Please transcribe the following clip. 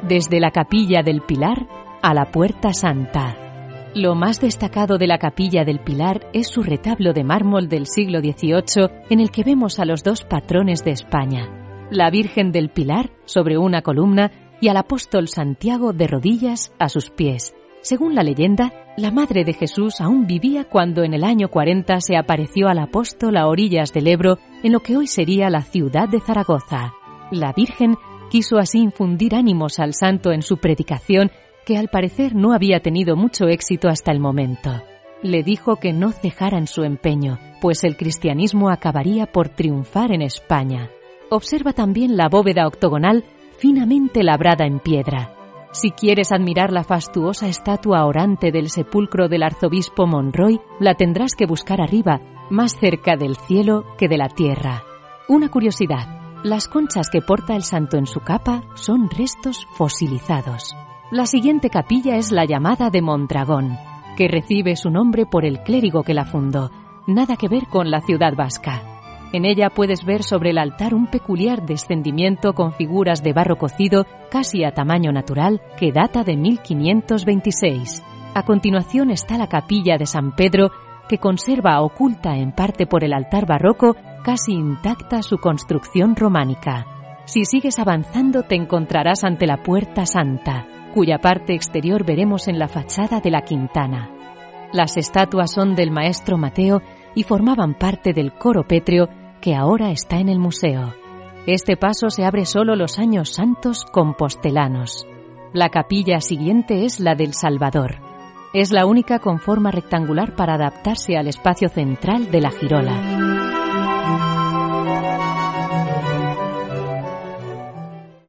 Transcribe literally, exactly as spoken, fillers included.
desde la Capilla del Pilar a la Puerta Santa. Lo más destacado de la Capilla del Pilar es su retablo de mármol del siglo dieciocho en el que vemos a los dos patrones de España, la Virgen del Pilar sobre una columna y al apóstol Santiago de rodillas a sus pies. Según la leyenda, la madre de Jesús aún vivía cuando en el año cuarenta se apareció al apóstol a orillas del Ebro en lo que hoy sería la ciudad de Zaragoza. La Virgen quiso así infundir ánimos al santo en su predicación, que al parecer no había tenido mucho éxito hasta el momento. Le dijo que no cejara en su empeño, pues el cristianismo acabaría por triunfar en España. Observa también la bóveda octogonal finamente labrada en piedra. Si quieres admirar la fastuosa estatua orante del sepulcro del arzobispo Monroy, la tendrás que buscar arriba, más cerca del cielo que de la tierra. Una curiosidad: las conchas que porta el santo en su capa son restos fosilizados. La siguiente capilla es la llamada de Mondragón, que recibe su nombre por el clérigo que la fundó, nada que ver con la ciudad vasca. En ella puedes ver sobre el altar un peculiar descendimiento con figuras de barro cocido casi a tamaño natural que data de mil quinientos veintiséis. A continuación está la capilla de San Pedro, que conserva oculta en parte por el altar barroco casi intacta su construcción románica. Si sigues avanzando te encontrarás ante la Puerta Santa, cuya parte exterior veremos en la fachada de la Quintana. Las estatuas son del maestro Mateo y formaban parte del coro pétreo que ahora está en el museo. Este paso se abre solo los años santos compostelanos. La capilla siguiente es la del Salvador. Es la única con forma rectangular para adaptarse al espacio central de la girola.